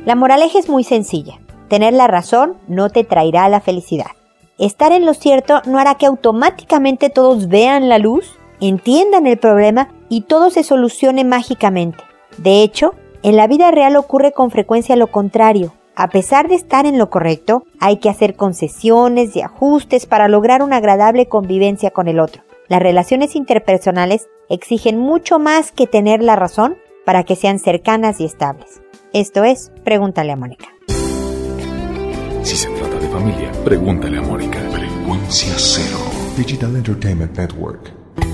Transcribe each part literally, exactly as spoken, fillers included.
La moraleja es muy sencilla. Tener la razón no te traerá la felicidad. Estar en lo cierto no hará que automáticamente todos vean la luz, entiendan el problema y todo se solucione mágicamente. De hecho, en la vida real ocurre con frecuencia lo contrario. A pesar de estar en lo correcto, hay que hacer concesiones y ajustes para lograr una agradable convivencia con el otro. Las relaciones interpersonales exigen mucho más que tener la razón para que sean cercanas y estables. Esto es, pregúntale a Mónica. Si se trata de familia, pregúntale a Mónica. Frecuencia Cero. Digital Entertainment Network.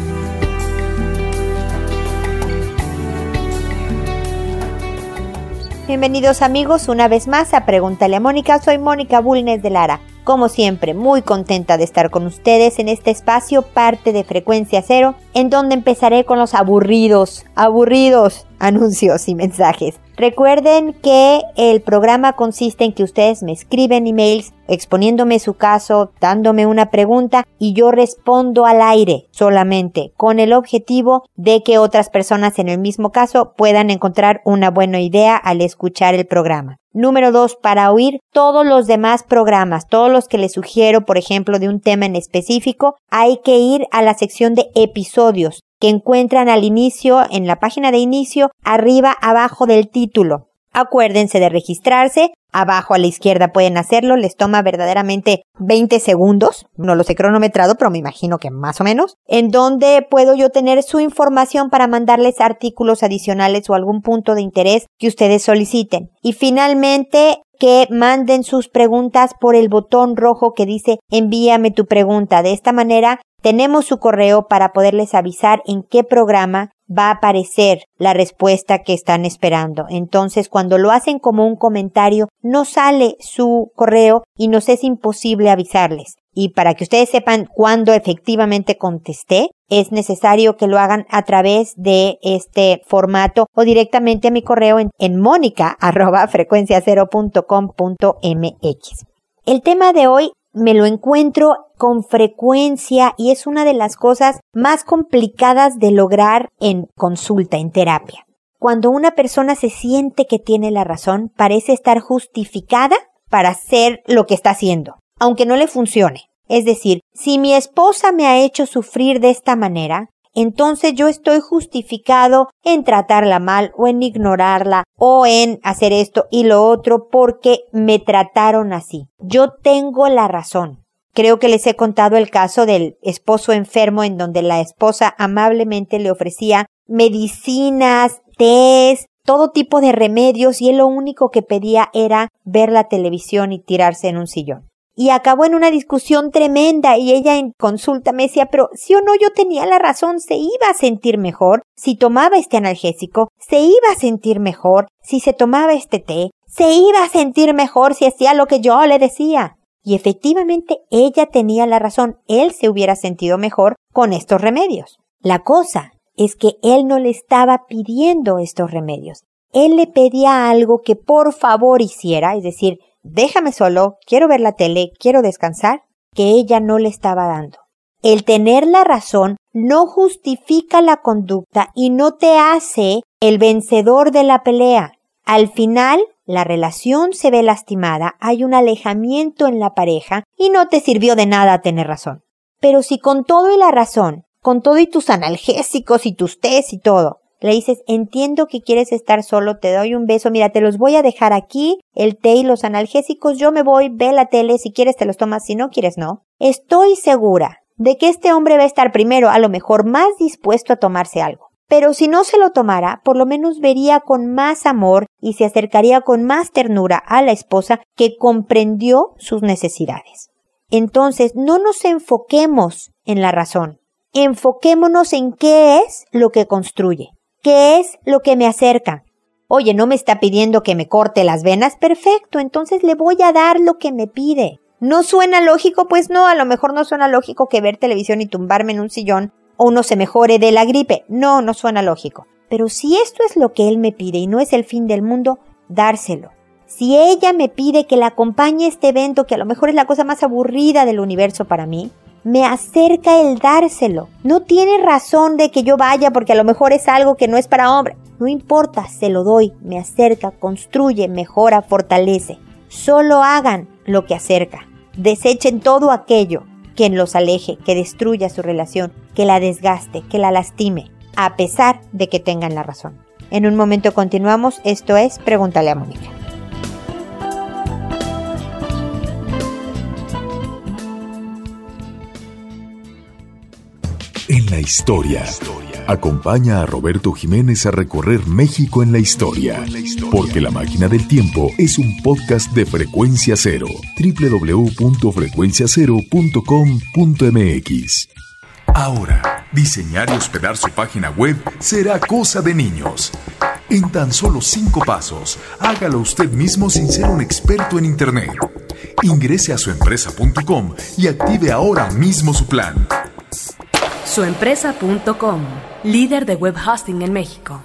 Bienvenidos amigos una vez más a Pregúntale a Mónica. Soy Mónica Bulnes de Lara. Como siempre, muy contenta de estar con ustedes en este espacio, parte de Frecuencia Cero, en donde empezaré con los aburridos, aburridos anuncios y mensajes. Recuerden que el programa consiste en que ustedes me escriben emails exponiéndome su caso, dándome una pregunta y yo respondo al aire solamente con el objetivo de que otras personas en el mismo caso puedan encontrar una buena idea al escuchar el programa. Número dos, para oír todos los demás programas, todos los que les sugiero, por ejemplo, de un tema en específico, hay que ir a la sección de episodios que encuentran al inicio, en la página de inicio, arriba, abajo del título. Acuérdense de registrarse, abajo a la izquierda pueden hacerlo, les toma verdaderamente veinte segundos, no los he cronometrado, pero me imagino que más o menos, en donde puedo yo tener su información para mandarles artículos adicionales o algún punto de interés que ustedes soliciten. Y finalmente, que manden sus preguntas por el botón rojo que dice envíame tu pregunta. De esta manera tenemos su correo para poderles avisar en qué programa va a aparecer la respuesta que están esperando. Entonces, cuando lo hacen como un comentario, no sale su correo y nos es imposible avisarles. Y para que ustedes sepan cuándo efectivamente contesté, es necesario que lo hagan a través de este formato o directamente a mi correo en, en mónica arroba frecuencia cero punto com punto m x. El tema de hoy me lo encuentro con frecuencia y es una de las cosas más complicadas de lograr en consulta, en terapia. Cuando una persona se siente que tiene la razón, parece estar justificada para hacer lo que está haciendo, aunque no le funcione. Es decir, si mi esposa me ha hecho sufrir de esta manera, entonces yo estoy justificado en tratarla mal o en ignorarla o en hacer esto y lo otro porque me trataron así. Yo tengo la razón. Creo que les he contado el caso del esposo enfermo en donde la esposa amablemente le ofrecía medicinas, tés, todo tipo de remedios y él lo único que pedía era ver la televisión y tirarse en un sillón. Y acabó en una discusión tremenda y ella en consulta me decía, pero sí o no yo tenía la razón, se iba a sentir mejor si tomaba este analgésico, se iba a sentir mejor si se tomaba este té, se iba a sentir mejor si hacía lo que yo le decía. Y efectivamente ella tenía la razón, él se hubiera sentido mejor con estos remedios. La cosa es que él no le estaba pidiendo estos remedios, él le pedía algo que por favor hiciera, es decir, déjame solo, quiero ver la tele, quiero descansar, que ella no le estaba dando. El tener la razón no justifica la conducta y no te hace el vencedor de la pelea. Al final, la relación se ve lastimada, hay un alejamiento en la pareja y no te sirvió de nada tener razón. Pero si con todo y la razón, con todo y tus analgésicos y tus tés y todo, le dices, entiendo que quieres estar solo, te doy un beso, mira, te los voy a dejar aquí, el té y los analgésicos, yo me voy, ve la tele, si quieres te los tomas, si no quieres no. Estoy segura de que este hombre va a estar primero, a lo mejor más dispuesto a tomarse algo. Pero si no se lo tomara, por lo menos vería con más amor y se acercaría con más ternura a la esposa que comprendió sus necesidades. Entonces, no nos enfoquemos en la razón, enfoquémonos en qué es lo que construye. ¿Qué es lo que me acerca? Oye, ¿no me está pidiendo que me corte las venas? Perfecto, entonces le voy a dar lo que me pide. ¿No suena lógico? Pues no, a lo mejor no suena lógico que ver televisión y tumbarme en un sillón o uno se mejore de la gripe. No, no suena lógico. Pero si esto es lo que él me pide y no es el fin del mundo, dárselo. Si ella me pide que la acompañe a este evento, que a lo mejor es la cosa más aburrida del universo para mí, Me acerca el dárselo. No tiene razón de que yo vaya porque a lo mejor es algo que no es para hombre. No importa, se lo doy. Me acerca, construye, mejora, fortalece. Solo hagan lo que acerca. Desechen todo aquello que los aleje, que destruya su relación, que la desgaste, que la lastime, a pesar de que tengan la razón. En un momento continuamos. Esto es Pregúntale a Mónica. En la historia. Acompaña a Roberto Jiménez a recorrer México en la historia. Porque La Máquina del Tiempo es un podcast de Frecuencia Cero. doble u doble u doble u punto frecuencia cero punto com punto m x. Ahora, diseñar y hospedar su página web será cosa de niños. En tan solo cinco pasos, hágalo usted mismo sin ser un experto en Internet. Ingrese a su empresa punto com y active ahora mismo su plan. su empresa punto com, líder de web hosting en México.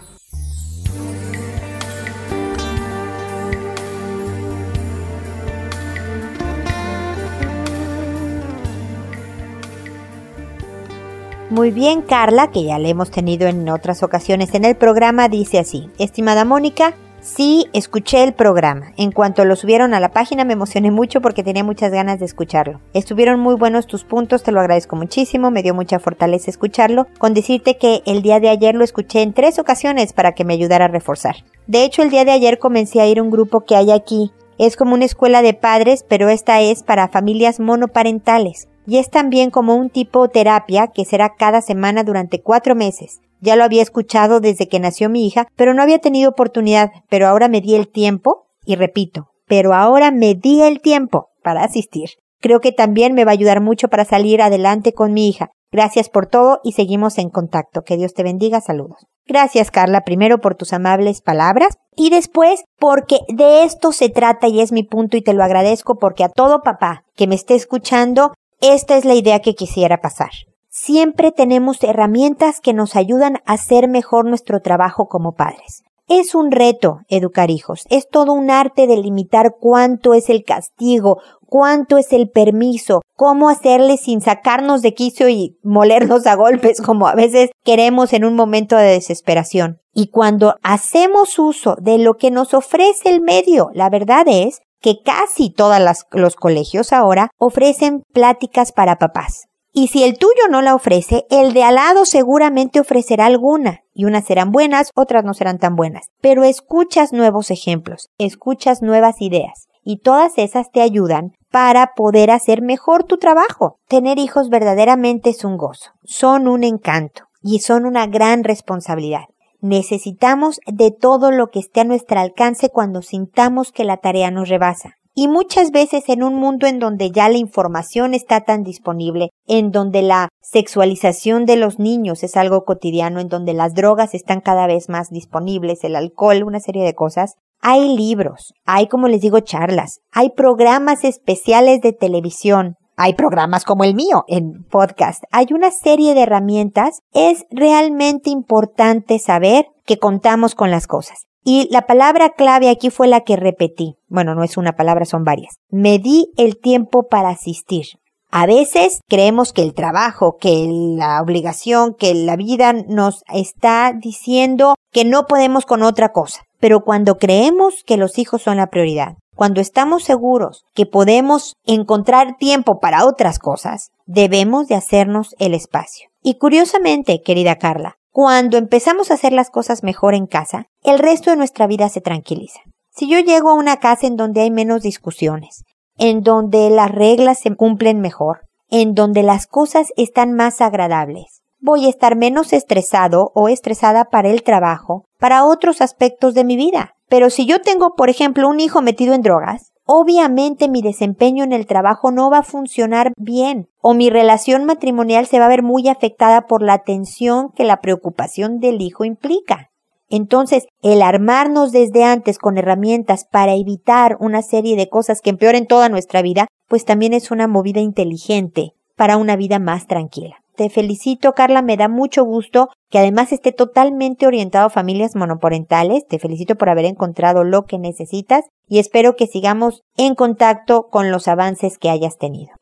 Muy bien, Carla, que ya la hemos tenido en otras ocasiones en el programa, dice así: estimada Mónica, sí, escuché el programa. En cuanto lo subieron a la página me emocioné mucho porque tenía muchas ganas de escucharlo. Estuvieron muy buenos tus puntos, te lo agradezco muchísimo, me dio mucha fortaleza escucharlo, con decirte que el día de ayer lo escuché en tres ocasiones para que me ayudara a reforzar. De hecho, el día de ayer comencé a ir a un grupo que hay aquí. Es como una escuela de padres, pero esta es para familias monoparentales. Y es también como un tipo terapia que será cada semana durante cuatro meses. Ya lo había escuchado desde que nació mi hija, pero no había tenido oportunidad, pero ahora me di el tiempo, y repito, pero ahora me di el tiempo para asistir. Creo que también me va a ayudar mucho para salir adelante con mi hija. Gracias por todo y seguimos en contacto. Que Dios te bendiga. Saludos. Gracias, Carla, primero por tus amables palabras y después porque de esto se trata y es mi punto y te lo agradezco porque a todo papá que me esté escuchando, esta es la idea que quisiera pasar. Siempre tenemos herramientas que nos ayudan a hacer mejor nuestro trabajo como padres. Es un reto educar hijos, es todo un arte de limitar cuánto es el castigo, cuánto es el permiso, cómo hacerle sin sacarnos de quicio y molernos a golpes como a veces queremos en un momento de desesperación. Y cuando hacemos uso de lo que nos ofrece el medio, la verdad es que casi todos los colegios ahora ofrecen pláticas para papás. Y si el tuyo no la ofrece, el de al lado seguramente ofrecerá alguna. Y unas serán buenas, otras no serán tan buenas. Pero escuchas nuevos ejemplos, escuchas nuevas ideas. Y todas esas te ayudan para poder hacer mejor tu trabajo. Tener hijos verdaderamente es un gozo. Son un encanto y son una gran responsabilidad. Necesitamos de todo lo que esté a nuestro alcance cuando sintamos que la tarea nos rebasa. Y muchas veces en un mundo en donde ya la información está tan disponible, en donde la sexualización de los niños es algo cotidiano, en donde las drogas están cada vez más disponibles, el alcohol, una serie de cosas, hay libros, hay, como les digo, charlas, hay programas especiales de televisión, hay programas como el mío en podcast, hay una serie de herramientas. Es realmente importante saber que contamos con las cosas. Y la palabra clave aquí fue la que repetí. Bueno, no es una palabra, son varias. Me di el tiempo para asistir. A veces creemos que el trabajo, que la obligación, que la vida nos está diciendo que no podemos con otra cosa. Pero cuando creemos que los hijos son la prioridad, cuando estamos seguros que podemos encontrar tiempo para otras cosas, debemos de hacernos el espacio. Y curiosamente, querida Carla, cuando empezamos a hacer las cosas mejor en casa, el resto de nuestra vida se tranquiliza. Si yo llego a una casa en donde hay menos discusiones, en donde las reglas se cumplen mejor, en donde las cosas están más agradables, voy a estar menos estresado o estresada para el trabajo, para otros aspectos de mi vida. Pero si yo tengo, por ejemplo, un hijo metido en drogas, obviamente mi desempeño en el trabajo no va a funcionar bien o mi relación matrimonial se va a ver muy afectada por la tensión que la preocupación del hijo implica. Entonces, el armarnos desde antes con herramientas para evitar una serie de cosas que empeoren toda nuestra vida, pues también es una movida inteligente para una vida más tranquila. Te felicito, Carla, me da mucho gusto que además esté totalmente orientado a familias monoparentales. Te felicito por haber encontrado lo que necesitas y espero que sigamos en contacto con los avances que hayas tenido.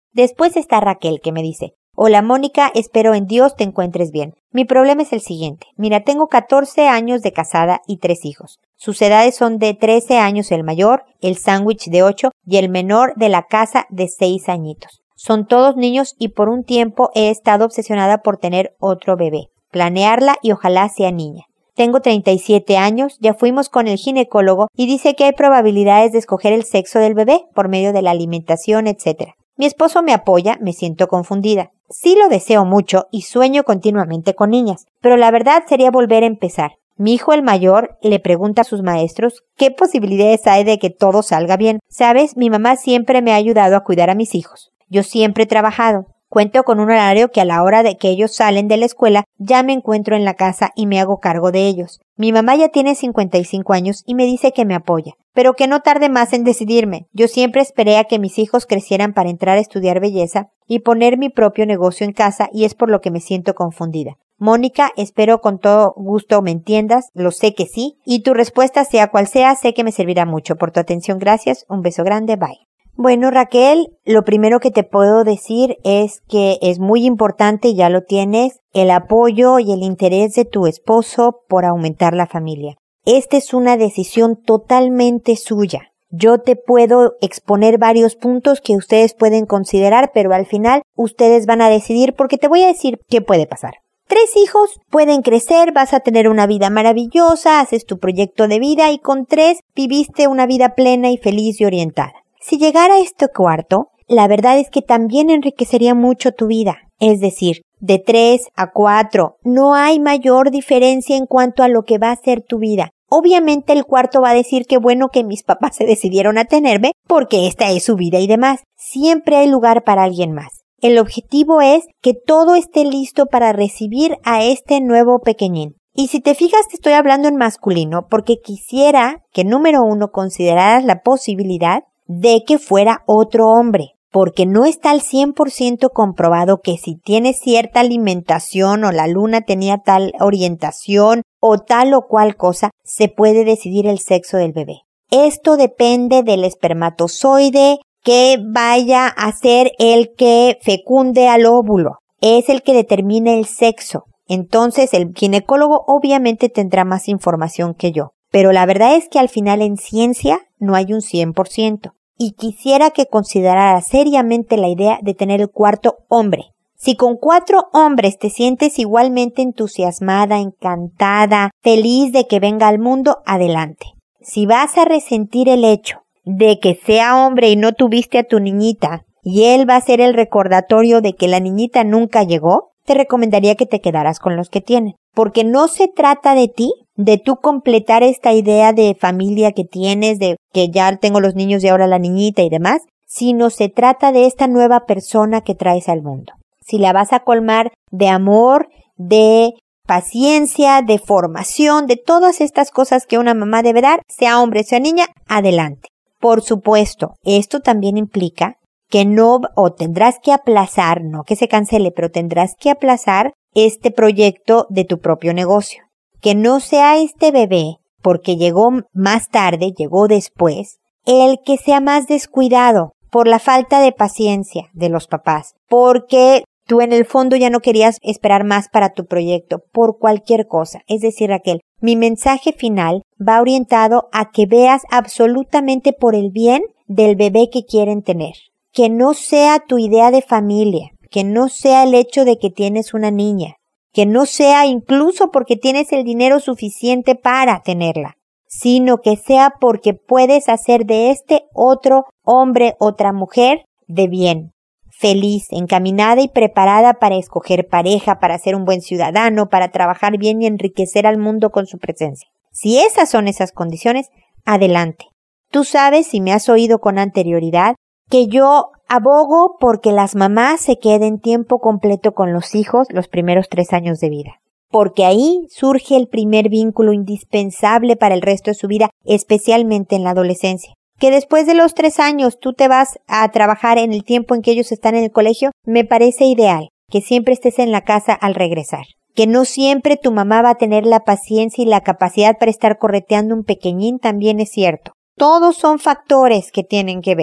Después está Raquel, que me dice: hola Mónica, espero en Dios te encuentres bien. Mi problema es el siguiente. Mira, tengo catorce años de casada y tres hijos. Sus edades son de trece años el mayor, el sándwich de ocho y el menor de la casa de seis añitos. Son todos niños y por un tiempo he estado obsesionada por tener otro bebé, planearla y ojalá sea niña. Tengo treinta y siete años, ya fuimos con el ginecólogo y dice que hay probabilidades de escoger el sexo del bebé por medio de la alimentación, etcétera. Mi esposo me apoya, me siento confundida. Sí lo deseo mucho y sueño continuamente con niñas, pero la verdad sería volver a empezar. Mi hijo el mayor le pregunta a sus maestros qué posibilidades hay de que todo salga bien. ¿Sabes? Mi mamá siempre me ha ayudado a cuidar a mis hijos. Yo siempre he trabajado. Cuento con un horario que a la hora de que ellos salen de la escuela ya me encuentro en la casa y me hago cargo de ellos. Mi mamá ya tiene cincuenta y cinco años y me dice que me apoya, pero que no tarde más en decidirme. Yo siempre esperé a que mis hijos crecieran para entrar a estudiar belleza y poner mi propio negocio en casa y es por lo que me siento confundida. Mónica, espero con todo gusto me entiendas, lo sé que sí, y tu respuesta sea cual sea, sé que me servirá mucho. Por tu atención, gracias, un beso grande, bye. Bueno, Raquel, lo primero que te puedo decir es que es muy importante, ya lo tienes, el apoyo y el interés de tu esposo por aumentar la familia. Esta es una decisión totalmente suya. Yo te puedo exponer varios puntos que ustedes pueden considerar, pero al final ustedes van a decidir porque te voy a decir qué puede pasar. Tres hijos pueden crecer, vas a tener una vida maravillosa, haces tu proyecto de vida y con tres viviste una vida plena y feliz y orientada. Si llegara este cuarto, la verdad es que también enriquecería mucho tu vida. Es decir, de tres a cuatro, no hay mayor diferencia en cuanto a lo que va a ser tu vida. Obviamente el cuarto va a decir que bueno que mis papás se decidieron a tenerme porque esta es su vida y demás. Siempre hay lugar para alguien más. El objetivo es que todo esté listo para recibir a este nuevo pequeñín. Y si te fijas, te estoy hablando en masculino porque quisiera que número uno consideraras la posibilidad de que fuera otro hombre, porque no está al cien por ciento comprobado que si tienes cierta alimentación o la luna tenía tal orientación o tal o cual cosa, se puede decidir el sexo del bebé. Esto depende del espermatozoide que vaya a ser el que fecunde al óvulo. Es el que determina el sexo. Entonces el ginecólogo obviamente tendrá más información que yo. Pero la verdad es que al final en ciencia no hay un cien por ciento. Y quisiera que considerara seriamente la idea de tener el cuarto hombre. Si con cuatro hombres te sientes igualmente entusiasmada, encantada, feliz de que venga al mundo, adelante. Si vas a resentir el hecho de que sea hombre y no tuviste a tu niñita, y él va a ser el recordatorio de que la niñita nunca llegó, te recomendaría que te quedaras con los que tienen. Porque no se trata de ti, de tú completar esta idea de familia que tienes, de que ya tengo los niños y ahora la niñita y demás, sino se trata de esta nueva persona que traes al mundo. Si la vas a colmar de amor, de paciencia, de formación, de todas estas cosas que una mamá debe dar, sea hombre, sea niña, adelante. Por supuesto, esto también implica que no, o tendrás que aplazar, no que se cancele, pero tendrás que aplazar este proyecto de tu propio negocio. Que no sea este bebé, porque llegó más tarde, llegó después, el que sea más descuidado por la falta de paciencia de los papás, porque tú en el fondo ya no querías esperar más para tu proyecto, por cualquier cosa. Es decir, Raquel, mi mensaje final va orientado a que veas absolutamente por el bien del bebé que quieren tener. Que no sea tu idea de familia, que no sea el hecho de que tienes una niña, que no sea incluso porque tienes el dinero suficiente para tenerla, sino que sea porque puedes hacer de este otro hombre, otra mujer de bien, feliz, encaminada y preparada para escoger pareja, para ser un buen ciudadano, para trabajar bien y enriquecer al mundo con su presencia. Si esas son esas condiciones, adelante. Tú sabes, si me has oído con anterioridad, que yo abogo porque las mamás se queden tiempo completo con los hijos los primeros tres años de vida. Porque ahí surge el primer vínculo indispensable para el resto de su vida, especialmente en la adolescencia. Que después de los tres años tú te vas a trabajar en el tiempo en que ellos están en el colegio, me parece ideal. Que siempre estés en la casa al regresar. Que no siempre tu mamá va a tener la paciencia y la capacidad para estar correteando un pequeñín, también es cierto. Todos son factores que tienen que ver.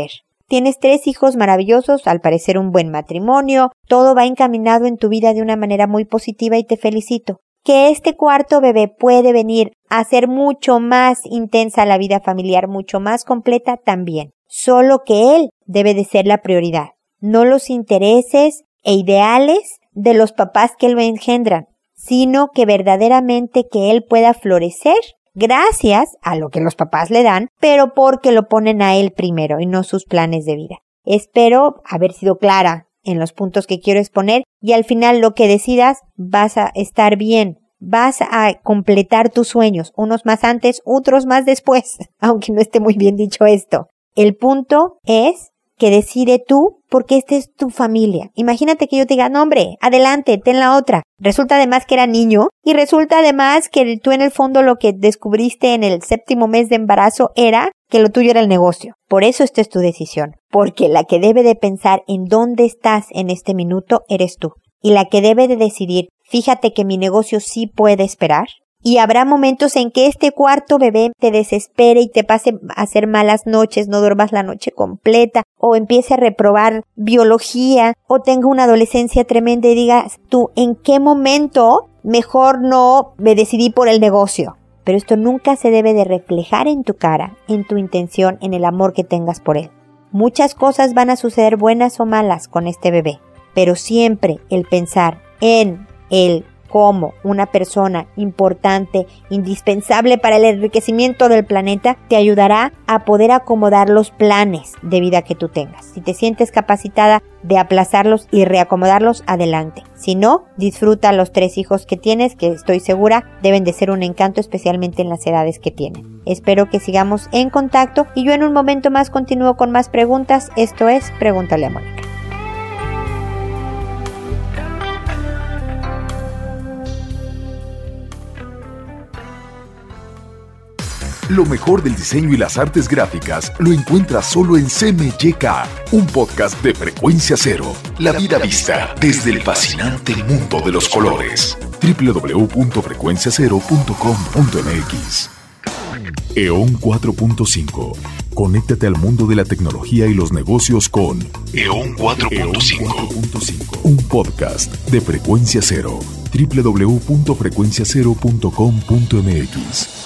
tienes tres hijos maravillosos, al parecer un buen matrimonio, todo va encaminado en tu vida de una manera muy positiva y te felicito. Que este cuarto bebé puede venir a ser mucho más intensa la vida familiar, mucho más completa también. Solo que él debe de ser la prioridad, no los intereses e ideales de los papás que lo engendran, sino que verdaderamente que él pueda florecer gracias a lo que los papás le dan, pero porque lo ponen a él primero y no sus planes de vida. Espero haber sido clara en los puntos que quiero exponer y al final lo que decidas vas a estar bien, vas a completar tus sueños, unos más antes, otros más después, aunque no esté muy bien dicho esto. El punto es que decide tú porque esta es tu familia. Imagínate que yo te diga, no hombre, adelante, ten la otra. Resulta además que era niño y resulta además que tú en el fondo lo que descubriste en el séptimo mes de embarazo era que lo tuyo era el negocio. Por eso esta es tu decisión, porque la que debe de pensar en dónde estás en este minuto eres tú. Y la que debe de decidir, fíjate que mi negocio sí puede esperar. Y habrá momentos en que este cuarto bebé te desespere y te pase a hacer malas noches, no duermas la noche completa, o empiece a reprobar biología, o tenga una adolescencia tremenda y digas tú, ¿en qué momento mejor no me decidí por el negocio? Pero esto nunca se debe de reflejar en tu cara, en tu intención, en el amor que tengas por él. Muchas cosas van a suceder buenas o malas con este bebé, pero siempre el pensar en él como una persona importante, indispensable para el enriquecimiento del planeta, te ayudará a poder acomodar los planes de vida que tú tengas. Si te sientes capacitada de aplazarlos y reacomodarlos, adelante. Si no, disfruta los tres hijos que tienes, que estoy segura deben de ser un encanto, especialmente en las edades que tienen. Espero que sigamos en contacto y yo en un momento más continúo con más preguntas. Esto es Pregúntale a Mónica. Lo mejor del diseño y las artes gráficas lo encuentras solo en C M Y K, un podcast de Frecuencia Cero. La vida vista desde el fascinante mundo de los colores. doble u doble u doble u punto frecuencia cero punto com punto m x. E O N cuatro punto cinco. Conéctate al mundo de la tecnología y los negocios con E O N cuatro punto cinco. Un podcast de Frecuencia Cero. doble u doble u doble u punto frecuencia cero punto com punto m x.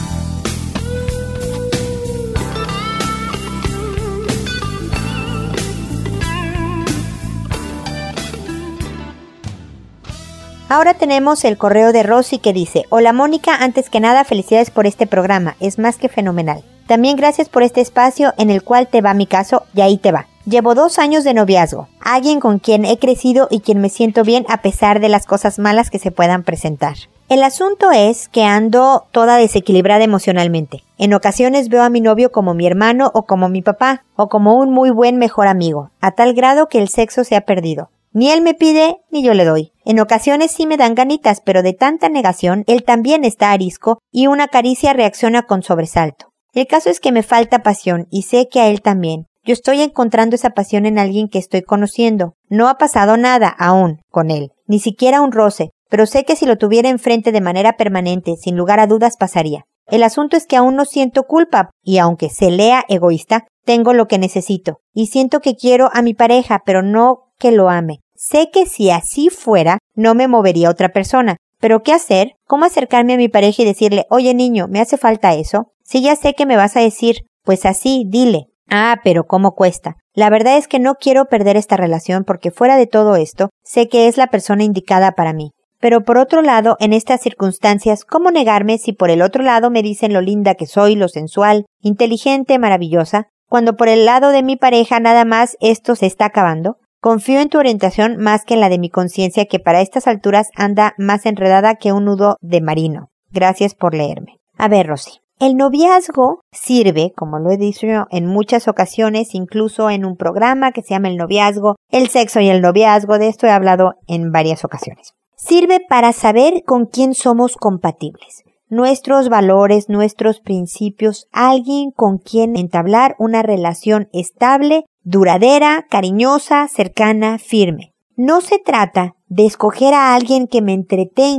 Ahora tenemos el correo de Rosy que dice: Hola Mónica, antes que nada felicidades por este programa, es más que fenomenal. También gracias por este espacio en el cual te va mi caso y ahí te va. Llevo dos años de noviazgo, alguien con quien he crecido y quien me siento bien a pesar de las cosas malas que se puedan presentar. El asunto es que ando toda desequilibrada emocionalmente. En ocasiones veo a mi novio como mi hermano o como mi papá o como un muy buen mejor amigo, a tal grado que el sexo se ha perdido. Ni él me pide, ni yo le doy. En ocasiones sí me dan ganitas, pero de tanta negación, él también está arisco y una caricia reacciona con sobresalto. El caso es que me falta pasión y sé que a él también. Yo estoy encontrando esa pasión en alguien que estoy conociendo. No ha pasado nada aún con él, ni siquiera un roce, pero sé que si lo tuviera enfrente de manera permanente, sin lugar a dudas pasaría. El asunto es que aún no siento culpa y aunque se lea egoísta, tengo lo que necesito. Y siento que quiero a mi pareja, pero no que lo ame. Sé que si así fuera, no me movería a otra persona. ¿Pero qué hacer? ¿Cómo acercarme a mi pareja y decirle, oye niño, ¿me hace falta eso? Sí, ya sé que me vas a decir, pues así, dile. Ah, pero ¿cómo cuesta? La verdad es que no quiero perder esta relación porque fuera de todo esto, sé que es la persona indicada para mí. Pero por otro lado, en estas circunstancias, ¿cómo negarme si por el otro lado me dicen lo linda que soy, lo sensual, inteligente, maravillosa, cuando por el lado de mi pareja nada más esto se está acabando? Confío en tu orientación más que en la de mi conciencia que para estas alturas anda más enredada que un nudo de marino. Gracias por leerme. A ver, Rosy. El noviazgo sirve, como lo he dicho en muchas ocasiones, incluso en un programa que se llama El Noviazgo, el sexo y el noviazgo, de esto he hablado en varias ocasiones. Sirve para saber con quién somos compatibles. Nuestros valores, nuestros principios, alguien con quien entablar una relación estable, duradera, cariñosa, cercana, firme. No se trata de escoger a alguien que me entretenga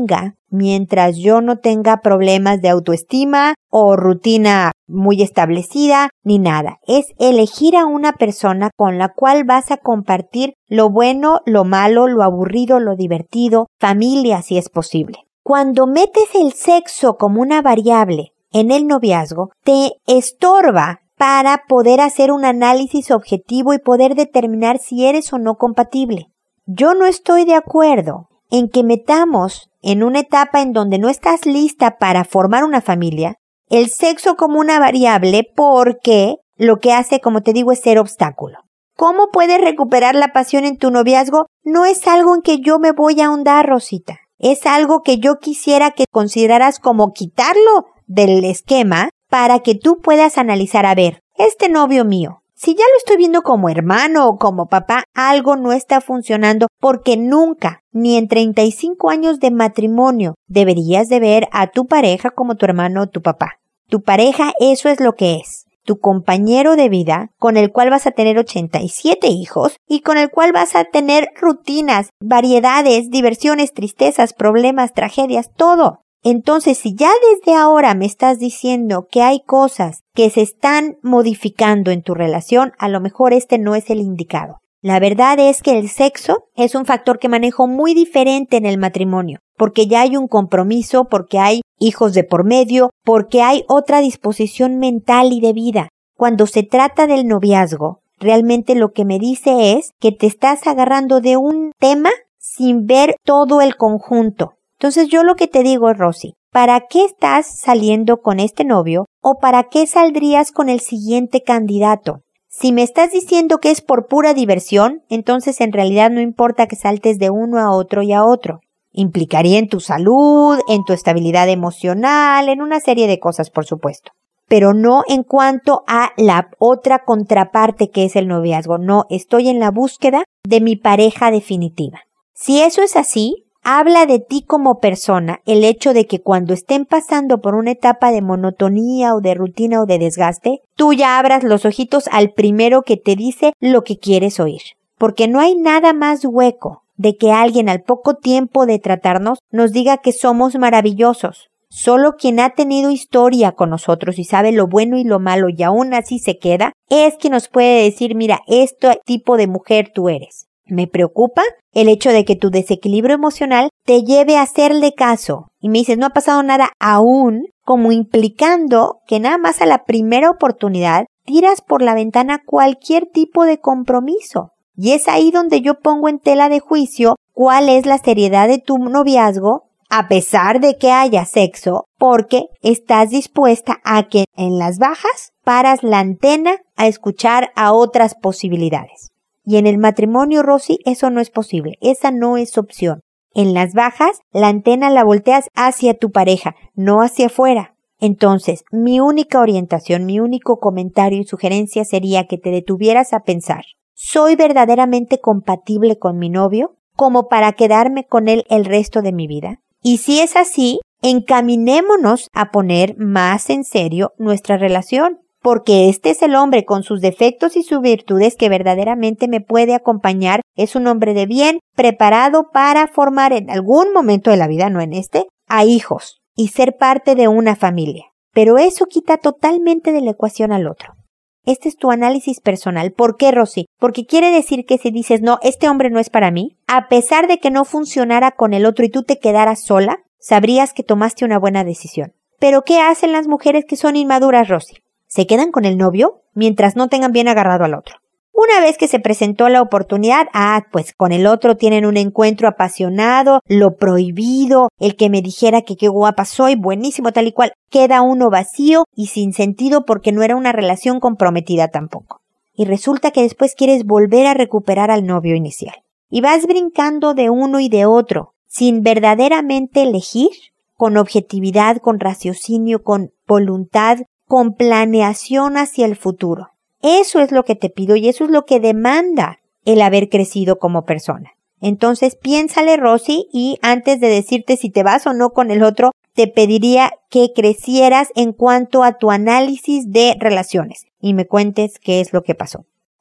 mientras yo no tenga problemas de autoestima o rutina muy establecida ni nada. Es elegir a una persona con la cual vas a compartir lo bueno, lo malo, lo aburrido, lo divertido, familia si es posible. Cuando metes el sexo como una variable en el noviazgo, te estorba para poder hacer un análisis objetivo y poder determinar si eres o no compatible. Yo no estoy de acuerdo en que metamos en una etapa en donde no estás lista para formar una familia, el sexo como una variable porque lo que hace, como te digo, es ser obstáculo. ¿Cómo puedes recuperar la pasión en tu noviazgo? No es algo en que yo me voy a ahondar, Rosita. Es algo que yo quisiera que consideraras como quitarlo del esquema para que tú puedas analizar, a ver, este novio mío, si ya lo estoy viendo como hermano o como papá, algo no está funcionando porque nunca, ni en treinta y cinco años de matrimonio, deberías de ver a tu pareja como tu hermano o tu papá. Tu pareja, eso es lo que es. Tu compañero de vida con el cual vas a tener ochenta y siete hijos y con el cual vas a tener rutinas, variedades, diversiones, tristezas, problemas, tragedias, todo. Entonces, si ya desde ahora me estás diciendo que hay cosas que se están modificando en tu relación, a lo mejor este no es el indicado. La verdad es que el sexo es un factor que manejo muy diferente en el matrimonio, porque ya hay un compromiso, porque hay hijos de por medio, porque hay otra disposición mental y de vida. Cuando se trata del noviazgo, realmente lo que me dice es que te estás agarrando de un tema sin ver todo el conjunto. Entonces yo lo que te digo, Rosy, ¿para qué estás saliendo con este novio o para qué saldrías con el siguiente candidato? Si me estás diciendo que es por pura diversión, entonces en realidad no importa que saltes de uno a otro y a otro. Implicaría en tu salud, en tu estabilidad emocional, en una serie de cosas, por supuesto. Pero no en cuanto a la otra contraparte que es el noviazgo. No, estoy en la búsqueda de mi pareja definitiva. Si eso es así, habla de ti como persona el hecho de que cuando estén pasando por una etapa de monotonía o de rutina o de desgaste, tú ya abras los ojitos al primero que te dice lo que quieres oír. Porque no hay nada más hueco de que alguien al poco tiempo de tratarnos nos diga que somos maravillosos. Solo quien ha tenido historia con nosotros y sabe lo bueno y lo malo y aún así se queda, es quien nos puede decir, mira, este tipo de mujer tú eres. Me preocupa el hecho de que tu desequilibrio emocional te lleve a hacerle caso. Y me dices, no ha pasado nada aún, como implicando que nada más a la primera oportunidad tiras por la ventana cualquier tipo de compromiso. Y es ahí donde yo pongo en tela de juicio cuál es la seriedad de tu noviazgo, a pesar de que haya sexo, porque estás dispuesta a que en las bajas paras la antena a escuchar a otras posibilidades. Y en el matrimonio, Rosy, eso no es posible. Esa no es opción. En las bajas, la antena la volteas hacia tu pareja, no hacia afuera. Entonces, mi única orientación, mi único comentario y sugerencia sería que te detuvieras a pensar, ¿soy verdaderamente compatible con mi novio como para quedarme con él el resto de mi vida? Y si es así, encaminémonos a poner más en serio nuestra relación. Porque este es el hombre con sus defectos y sus virtudes que verdaderamente me puede acompañar. Es un hombre de bien, preparado para formar en algún momento de la vida, no en este, a hijos y ser parte de una familia. Pero eso quita totalmente de la ecuación al otro. Este es tu análisis personal. ¿Por qué, Rosy? Porque quiere decir que si dices, no, este hombre no es para mí, a pesar de que no funcionara con el otro y tú te quedaras sola, sabrías que tomaste una buena decisión. Pero ¿qué hacen las mujeres que son inmaduras, Rosy? Se quedan con el novio mientras no tengan bien agarrado al otro. Una vez que se presentó la oportunidad, ah, pues con el otro tienen un encuentro apasionado, lo prohibido, el que me dijera que qué guapa soy, buenísimo, tal y cual, queda uno vacío y sin sentido porque no era una relación comprometida tampoco. Y resulta que después quieres volver a recuperar al novio inicial. Y vas brincando de uno y de otro, sin verdaderamente elegir, con objetividad, con raciocinio, con voluntad, con planeación hacia el futuro. Eso es lo que te pido y eso es lo que demanda el haber crecido como persona. Entonces piénsale, Rosy, y antes de decirte si te vas o no con el otro, te pediría que crecieras en cuanto a tu análisis de relaciones y me cuentes qué es lo que pasó.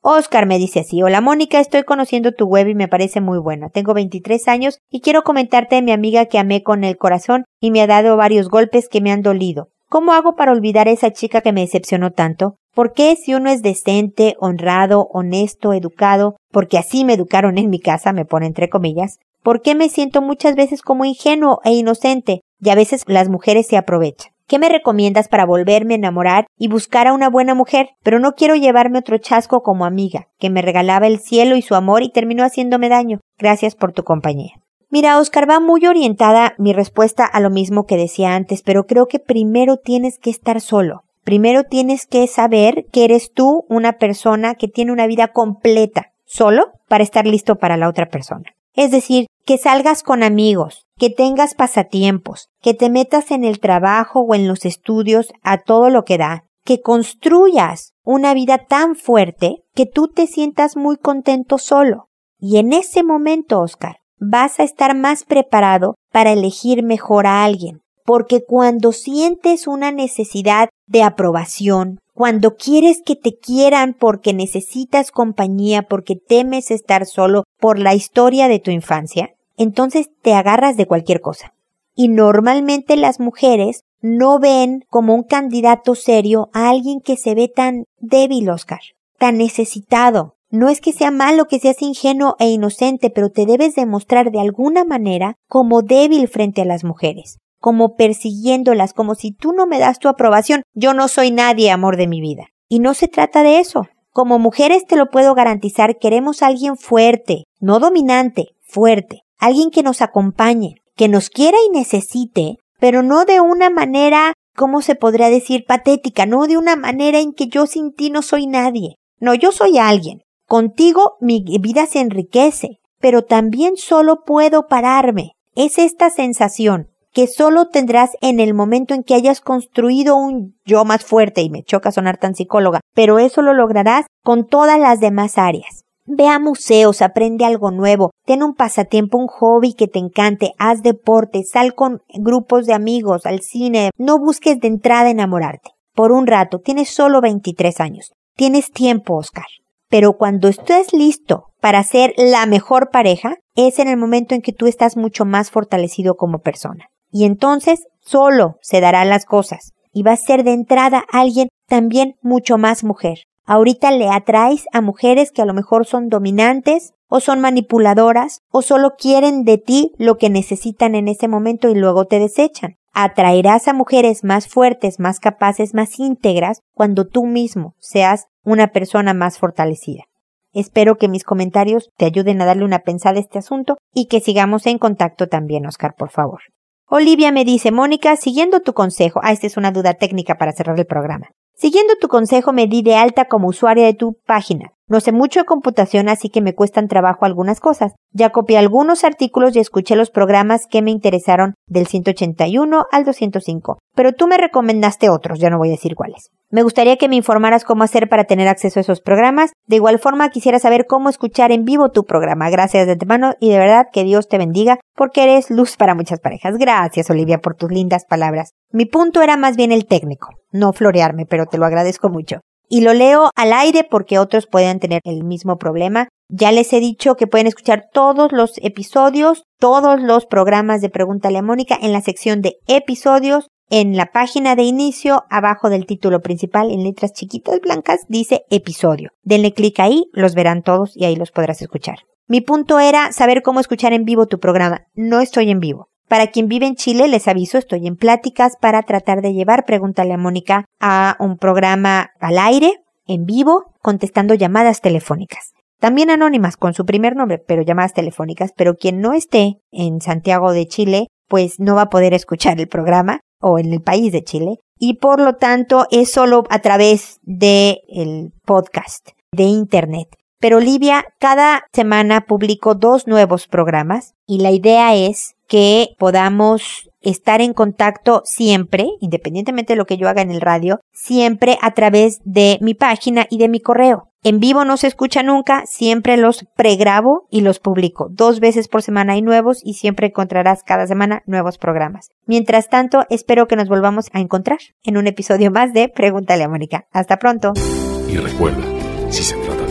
Oscar me dice así: hola Mónica, estoy conociendo tu web y me parece muy buena. Tengo veintitrés años y quiero comentarte de mi amiga que amé con el corazón y me ha dado varios golpes que me han dolido. ¿Cómo hago para olvidar a esa chica que me decepcionó tanto? ¿Por qué si uno es decente, honrado, honesto, educado, porque así me educaron en mi casa, me pone entre comillas, ¿por qué me siento muchas veces como ingenuo e inocente? Y a veces las mujeres se aprovechan. ¿Qué me recomiendas para volverme a enamorar y buscar a una buena mujer? Pero no quiero llevarme otro chasco como amiga, que me regalaba el cielo y su amor y terminó haciéndome daño. Gracias por tu compañía. Mira, Oscar, va muy orientada mi respuesta a lo mismo que decía antes, pero creo que primero tienes que estar solo. Primero tienes que saber que eres tú una persona que tiene una vida completa, solo para estar listo para la otra persona. Es decir, que salgas con amigos, que tengas pasatiempos, que te metas en el trabajo o en los estudios a todo lo que da, que construyas una vida tan fuerte que tú te sientas muy contento solo. Y en ese momento, Oscar, vas a estar más preparado para elegir mejor a alguien. Porque cuando sientes una necesidad de aprobación, cuando quieres que te quieran porque necesitas compañía, porque temes estar solo por la historia de tu infancia, entonces te agarras de cualquier cosa. Y normalmente las mujeres no ven como un candidato serio a alguien que se ve tan débil, Oscar, tan necesitado. No es que sea malo que seas ingenuo e inocente, pero te debes demostrar de alguna manera como débil frente a las mujeres, como persiguiéndolas, como si tú no me das tu aprobación, yo no soy nadie, amor de mi vida. Y no se trata de eso. Como mujeres te lo puedo garantizar, queremos a alguien fuerte, no dominante, fuerte. Alguien que nos acompañe, que nos quiera y necesite, pero no de una manera, ¿cómo se podría decir? Patética, no de una manera en que yo sin ti no soy nadie. No, yo soy alguien. Contigo mi vida se enriquece, pero también solo puedo pararme. Es esta sensación que solo tendrás en el momento en que hayas construido un yo más fuerte, y me choca sonar tan psicóloga, pero eso lo lograrás con todas las demás áreas. Ve a museos, aprende algo nuevo, ten un pasatiempo, un hobby que te encante, haz deporte, sal con grupos de amigos, al cine, no busques de entrada enamorarte. Por un rato, tienes solo veintitrés años, tienes tiempo, Oscar. Pero cuando estés listo para ser la mejor pareja, es en el momento en que tú estás mucho más fortalecido como persona. Y entonces solo se darán las cosas y va a ser de entrada alguien también mucho más mujer. Ahorita le atraes a mujeres que a lo mejor son dominantes o son manipuladoras o solo quieren de ti lo que necesitan en ese momento y luego te desechan. Atraerás a mujeres más fuertes, más capaces, más íntegras cuando tú mismo seas una persona más fortalecida. Espero que mis comentarios te ayuden a darle una pensada a este asunto y que sigamos en contacto también, Oscar, por favor. Olivia me dice: Mónica, siguiendo tu consejo, ah, esta es una duda técnica para cerrar el programa. Siguiendo tu consejo me di de alta como usuaria de tu página. No sé mucho de computación, así que me cuestan trabajo algunas cosas. Ya copié algunos artículos y escuché los programas que me interesaron del ciento ochenta y uno al doscientos cinco. Pero tú me recomendaste otros, ya no voy a decir cuáles. Me gustaría que me informaras cómo hacer para tener acceso a esos programas. De igual forma, quisiera saber cómo escuchar en vivo tu programa. Gracias de antemano y de verdad que Dios te bendiga porque eres luz para muchas parejas. Gracias, Olivia, por tus lindas palabras. Mi punto era más bien el técnico, no florearme, pero te lo agradezco mucho. Y lo leo al aire porque otros pueden tener el mismo problema. Ya les he dicho que pueden escuchar todos los episodios, todos los programas de Pregúntale a Mónica en la sección de episodios. En la página de inicio, abajo del título principal, en letras chiquitas blancas, dice episodio. Denle clic ahí, los verán todos y ahí los podrás escuchar. Mi punto era saber cómo escuchar en vivo tu programa. No estoy en vivo. Para quien vive en Chile, les aviso, estoy en pláticas para tratar de llevar Pregúntale a Mónica a un programa al aire, en vivo, contestando llamadas telefónicas. También anónimas con su primer nombre, pero llamadas telefónicas. Pero quien no esté en Santiago de Chile, pues no va a poder escuchar el programa o en el país de Chile. Y por lo tanto es solo a través de el podcast de internet. Pero Olivia, cada semana publico dos nuevos programas y la idea es que podamos estar en contacto siempre, independientemente de lo que yo haga en el radio, siempre a través de mi página y de mi correo. En vivo no se escucha nunca, siempre los pregrabo y los publico. Dos veces por semana hay nuevos y siempre encontrarás cada semana nuevos programas. Mientras tanto, espero que nos volvamos a encontrar en un episodio más de Pregúntale a Mónica. Hasta pronto. Y recuerda, si se trata de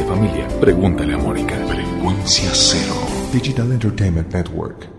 familia. Pregúntale a Mónica. Frecuencia Cero. Digital Entertainment Network.